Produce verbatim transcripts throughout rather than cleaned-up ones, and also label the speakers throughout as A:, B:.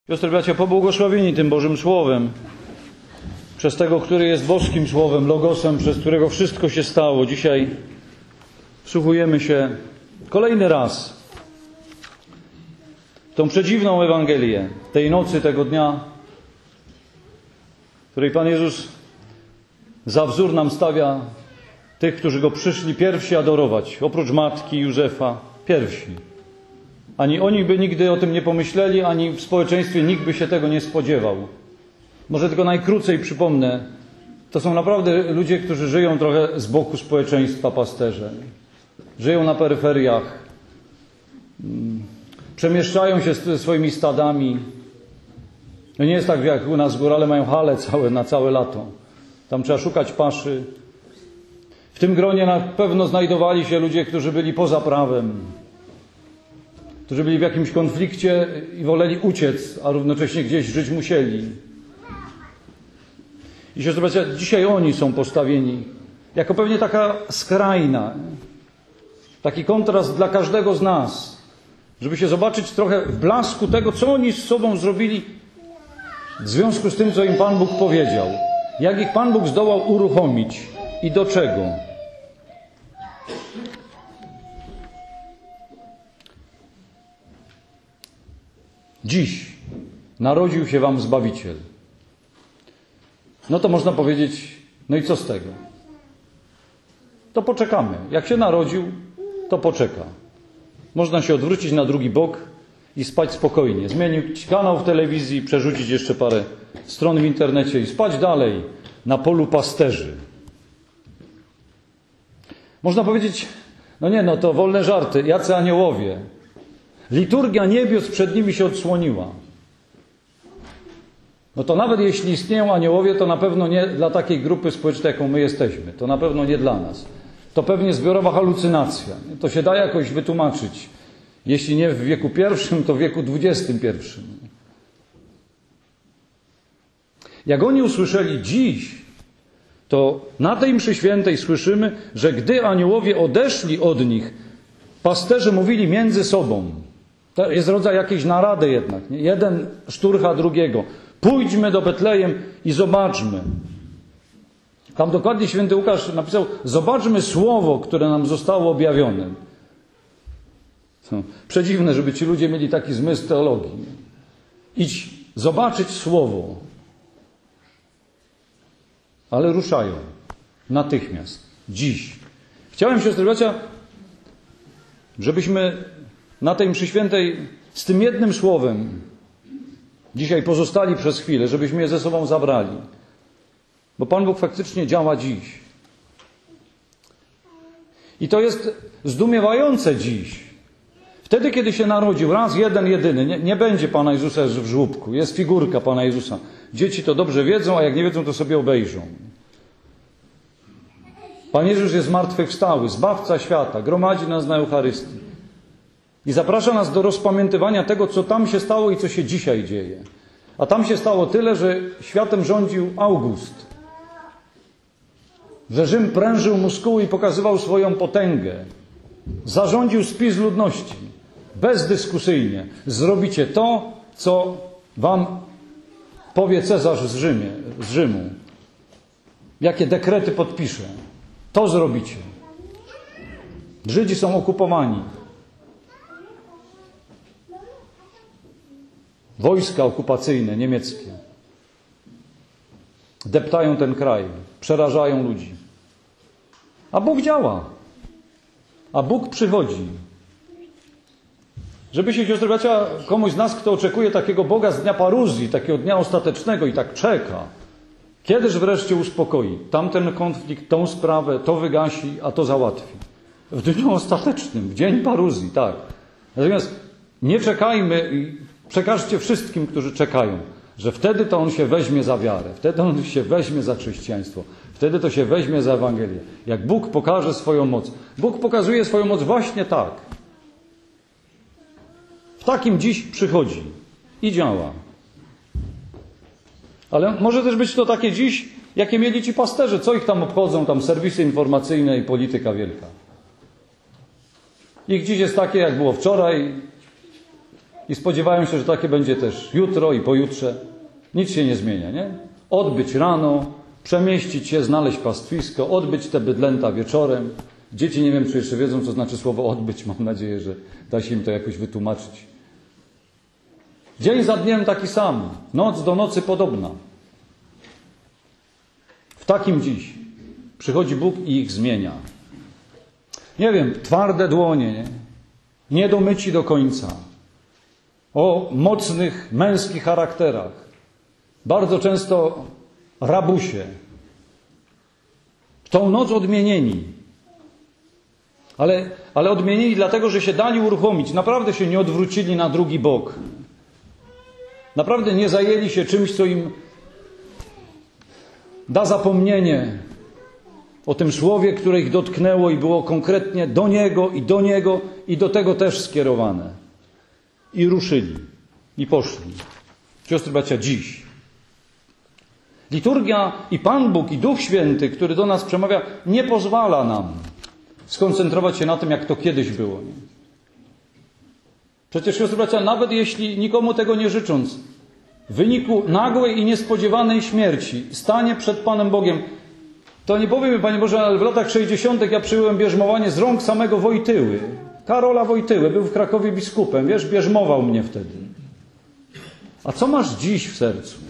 A: Siostry, bracia, pobłogosławieni tym Bożym Słowem, przez tego, który jest boskim Słowem, Logosem, przez którego wszystko się stało. Dzisiaj wsłuchujemy się kolejny raz w tą przedziwną Ewangelię tej nocy, tego dnia, w której Pan Jezus za wzór nam stawia tych, którzy Go przyszli pierwsi adorować, oprócz matki Józefa, pierwsi. Ani oni by nigdy o tym nie pomyśleli, ani w społeczeństwie nikt by się tego nie spodziewał. Może tylko najkrócej przypomnę, to są naprawdę ludzie, którzy żyją trochę z boku społeczeństwa, pasterze. Żyją na peryferiach, przemieszczają się ze swoimi stadami. No nie jest tak jak u nas górale mają hale całe na całe lato. Tam trzeba szukać paszy. W tym gronie na pewno znajdowali się ludzie, którzy byli poza prawem, którzy byli w jakimś konflikcie i woleli uciec, a równocześnie gdzieś żyć musieli. I siostry, bracia, dzisiaj oni są postawieni jako pewnie taka skrajna, taki kontrast dla każdego z nas, żeby się zobaczyć trochę w blasku tego, co oni z sobą zrobili w związku z tym, co im Pan Bóg powiedział. Jak ich Pan Bóg zdołał uruchomić i do czego. Dziś narodził się wam Zbawiciel. No to można powiedzieć, no i co z tego? To poczekamy. Jak się narodził, to poczeka. Można się odwrócić na drugi bok i spać spokojnie. Zmienić kanał w telewizji, przerzucić jeszcze parę stron w internecie i spać dalej na polu pasterzy. Można powiedzieć, no nie, no to wolne żarty, jacy aniołowie. Liturgia niebios przed nimi się odsłoniła. No to nawet jeśli istnieją aniołowie, to na pewno nie dla takiej grupy społecznej, jaką my jesteśmy. To na pewno nie dla nas. To pewnie zbiorowa halucynacja. To się da jakoś wytłumaczyć. Jeśli nie w wieku pierwszym, to w wieku dwudziestym pierwszym. Jak oni usłyszeli dziś, to na tej mszy świętej słyszymy, że gdy aniołowie odeszli od nich, pasterze mówili między sobą. To jest rodzaj jakiejś narady jednak. Nie? Jeden szturcha drugiego. Pójdźmy do Betlejem i zobaczmy. Tam dokładnie święty Łukasz napisał, zobaczmy słowo, które nam zostało objawione. To przedziwne, żeby ci ludzie mieli taki zmysł teologii. Idź zobaczyć słowo. Ale ruszają. Natychmiast. Dziś. Chciałem, siostry, bracia, żebyśmy na tej mszy świętej z tym jednym słowem dzisiaj pozostali przez chwilę, żebyśmy je ze sobą zabrali. Bo Pan Bóg faktycznie działa dziś. I to jest zdumiewające dziś. Wtedy, kiedy się narodził, raz jeden, jedyny, nie, nie będzie Pana Jezusa w żłóbku. Jest figurka Pana Jezusa. Dzieci to dobrze wiedzą, a jak nie wiedzą, to sobie obejrzą. Pan Jezus jest zmartwychwstały, Zbawca świata, gromadzi nas na Eucharystii. I zaprasza nas do rozpamiętywania tego, co tam się stało i co się dzisiaj dzieje. A tam się stało tyle, że światem rządził August. Że Rzym prężył muskuły i pokazywał swoją potęgę. Zarządził spis ludności. Bezdyskusyjnie. Zrobicie to, co wam powie Cezarz z, Rzymie, z Rzymu. Jakie dekrety podpisze. To zrobicie. Żydzi są okupowani. Wojska okupacyjne, niemieckie. Deptają ten kraj. Przerażają ludzi. A Bóg działa. A Bóg przychodzi. Żeby się, siostry, bracia, komuś z nas, kto oczekuje takiego Boga z dnia paruzji, takiego dnia ostatecznego i tak czeka, kiedyż wreszcie uspokoi tamten konflikt, tą sprawę, to wygasi, a to załatwi. W dniu ostatecznym, w dzień paruzji, tak. Natomiast nie czekajmy i przekażcie wszystkim, którzy czekają, że wtedy to on się weźmie za wiarę, wtedy on się weźmie za chrześcijaństwo, wtedy to się weźmie za Ewangelię. Jak Bóg pokaże swoją moc. Bóg pokazuje swoją moc właśnie tak. W takim dziś przychodzi i działa. Ale może też być to takie dziś, jakie mieli ci pasterze. Co ich tam obchodzą, tam serwisy informacyjne i polityka wielka. Ich dziś jest takie, jak było wczoraj. i spodziewają się, że takie będzie też jutro i pojutrze. Nic się nie zmienia, nie? Odbyć rano, przemieścić się, znaleźć pastwisko, odbyć te bydlęta wieczorem. Dzieci nie wiem, czy jeszcze wiedzą, co znaczy słowo odbyć. Mam nadzieję, że da się im to jakoś wytłumaczyć. Dzień za dniem taki sam, noc do nocy podobna. W takim dziś przychodzi Bóg i ich zmienia. Nie wiem, twarde dłonie, nie? Niedomyci do końca. O mocnych, męskich charakterach. Bardzo często rabusie. W tą noc odmienieni. Ale, ale odmienili dlatego, że się dali uruchomić. Naprawdę się nie odwrócili na drugi bok. Naprawdę nie zajęli się czymś, co im da zapomnienie o tym słowie, które ich dotknęło i było konkretnie do Niego i do Niego i do tego też skierowane. I ruszyli. I poszli. Siostry, bracia, dziś. Liturgia i Pan Bóg i Duch Święty, który do nas przemawia, nie pozwala nam skoncentrować się na tym, jak to kiedyś było. Przecież, siostry, bracia, nawet jeśli nikomu tego nie życząc, w wyniku nagłej i niespodziewanej śmierci stanie przed Panem Bogiem, to nie powiem, Panie Boże, ale w latach sześćdziesiątych ja przyjąłem bierzmowanie z rąk samego Wojtyły. Karola Wojtyły, był w Krakowie biskupem, wiesz, bierzmował mnie wtedy. A co masz dziś w sercu?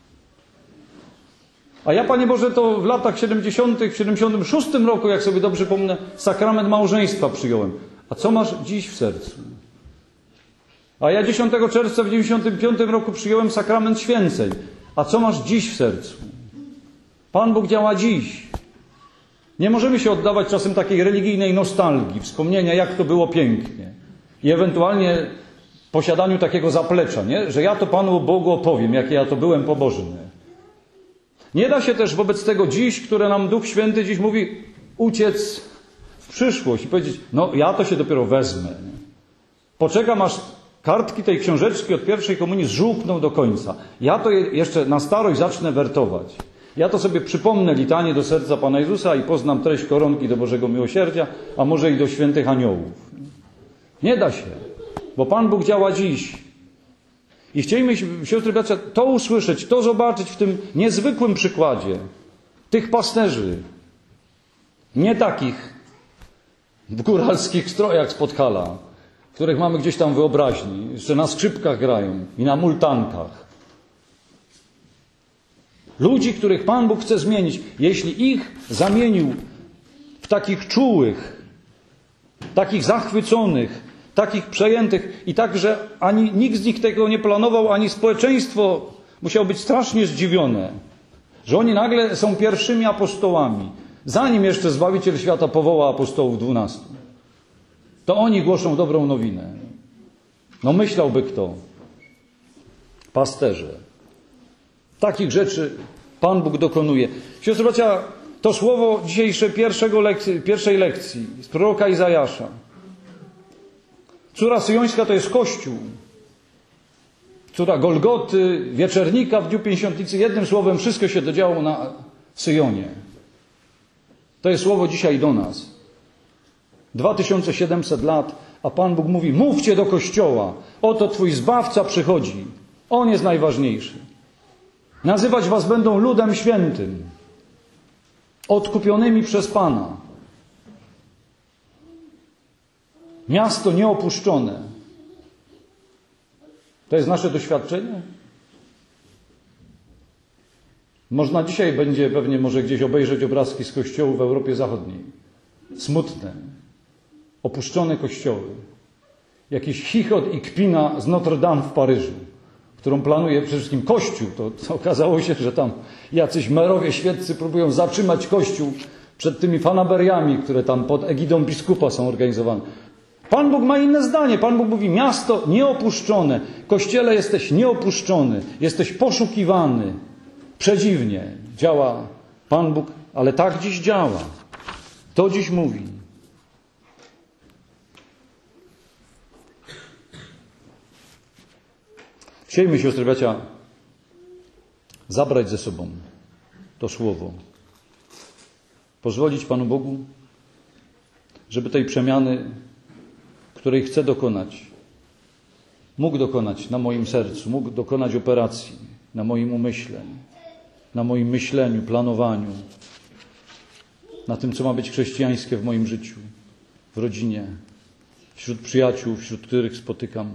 A: A ja, Panie Boże, to w latach siedemdziesiątych, w siedemdziesiątym szóstym roku, jak sobie dobrze pomnę, sakrament małżeństwa przyjąłem. A co masz dziś w sercu? A ja dziesiątego czerwca w dziewięćdziesiątym piątym roku przyjąłem sakrament święceń. A co masz dziś w sercu? Pan Bóg działa dziś. Nie możemy się oddawać czasem takiej religijnej nostalgii, wspomnienia, jak to było pięknie. I ewentualnie posiadaniu takiego zaplecza, nie? Że ja to Panu Bogu opowiem, jakie ja to byłem pobożny. Nie da się też wobec tego dziś, które nam Duch Święty dziś mówi, uciec w przyszłość i powiedzieć, no ja to się dopiero wezmę. Nie? Poczekam, aż kartki tej książeczki od pierwszej komunii zżółkną do końca. Ja to jeszcze na starość zacznę wertować. Ja to sobie przypomnę litanie do serca Pana Jezusa i poznam treść koronki do Bożego Miłosierdzia, a może i do świętych aniołów. Nie da się, bo Pan Bóg działa dziś. I chcieliśmy, siostry, bracia, to usłyszeć, to zobaczyć w tym niezwykłym przykładzie tych pasterzy. Nie takich w góralskich strojach z Podhala, których mamy gdzieś tam w wyobraźni, jeszcze na skrzypkach grają i na multankach. Ludzi, których Pan Bóg chce zmienić, jeśli ich zamienił w takich czułych, takich zachwyconych, takich przejętych i tak, że ani nikt z nich tego nie planował, ani społeczeństwo musiało być strasznie zdziwione, że oni nagle są pierwszymi apostołami, zanim jeszcze Zbawiciel świata powoła apostołów dwunastu. To oni głoszą dobrą nowinę. No myślałby kto? Pasterze. Takich rzeczy Pan Bóg dokonuje. Siostry, bracia, to słowo dzisiejsze pierwszego lekcji, pierwszej lekcji z proroka Izajasza. Córa syjońska to jest Kościół. Córa Golgoty, Wieczernika w dniu Pięćdziesiątnicy. Jednym słowem wszystko się dodziało na Syjonie. To jest słowo dzisiaj do nas. dwa tysiące siedemset lat, a Pan Bóg mówi, mówcie do Kościoła, oto Twój Zbawca przychodzi. On jest najważniejszy. Nazywać was będą ludem świętym, odkupionymi przez Pana. Miasto nieopuszczone. To jest nasze doświadczenie? Można dzisiaj będzie pewnie może gdzieś obejrzeć obrazki z kościołów w Europie Zachodniej. Smutne. Opuszczone kościoły. Jakiś chichot i kpina z Notre Dame w Paryżu, którą planuje przede wszystkim Kościół. To, to okazało się, że tam jacyś merowie świeccy próbują zatrzymać Kościół przed tymi fanaberiami, które tam pod egidą biskupa są organizowane. Pan Bóg ma inne zdanie. Pan Bóg mówi, miasto nieopuszczone. Kościele, jesteś nieopuszczony. Jesteś poszukiwany. Przedziwnie działa Pan Bóg, ale tak dziś działa. To dziś mówi. Chcielibyśmy, siostry, bracia, zabrać ze sobą to słowo. Pozwolić Panu Bogu, żeby tej przemiany, której chce dokonać, mógł dokonać na moim sercu, mógł dokonać operacji na moim umyśle, na moim myśleniu, planowaniu, na tym, co ma być chrześcijańskie w moim życiu, w rodzinie, wśród przyjaciół, wśród których spotykam.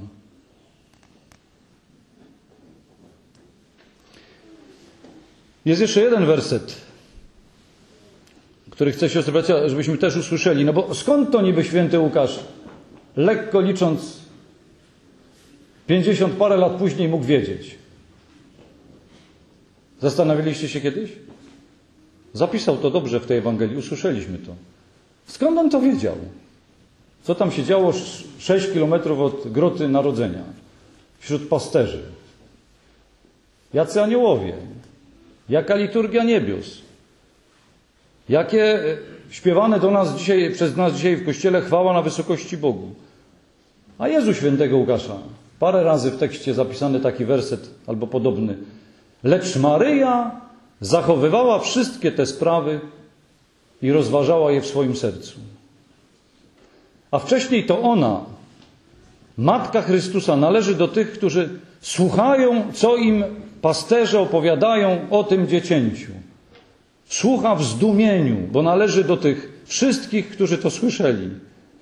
A: Jest jeszcze jeden werset, który chcę, siostry, bracia, żebyśmy też usłyszeli. No bo skąd to niby święty Łukasz, lekko licząc, pięćdziesiąt parę lat później mógł wiedzieć? Zastanawialiście się kiedyś? Zapisał to dobrze w tej Ewangelii, usłyszeliśmy to. Skąd on to wiedział? Co tam się działo sześć kilometrów od groty Narodzenia, wśród pasterzy? Jacy aniołowie? Jaka liturgia niebios? Jakie śpiewane do nas dzisiaj, przez nas dzisiaj w Kościele chwała na wysokości Bogu? A Jezu świętego Łukasza. Parę razy w tekście zapisany taki werset albo podobny. Lecz Maryja zachowywała wszystkie te sprawy i rozważała je w swoim sercu. A wcześniej to ona, Matka Chrystusa, należy do tych, którzy słuchają, co im pasterze opowiadają o tym dziecięciu. Słucha w zdumieniu, bo należy do tych wszystkich, którzy to słyszeli.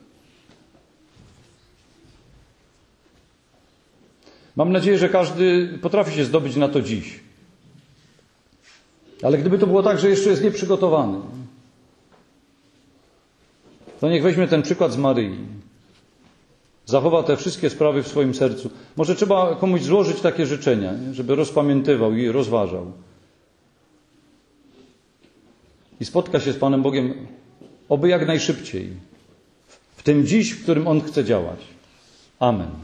A: Mam nadzieję, że każdy potrafi się zdobyć na to dziś. Ale gdyby to było tak, że jeszcze jest nieprzygotowany, to niech weźmie ten przykład z Maryi. Zachowa te wszystkie sprawy w swoim sercu. Może trzeba komuś złożyć takie życzenia, nie? Żeby rozpamiętywał i rozważał. I spotka się z Panem Bogiem oby jak najszybciej. W tym dziś, w którym On chce działać. Amen.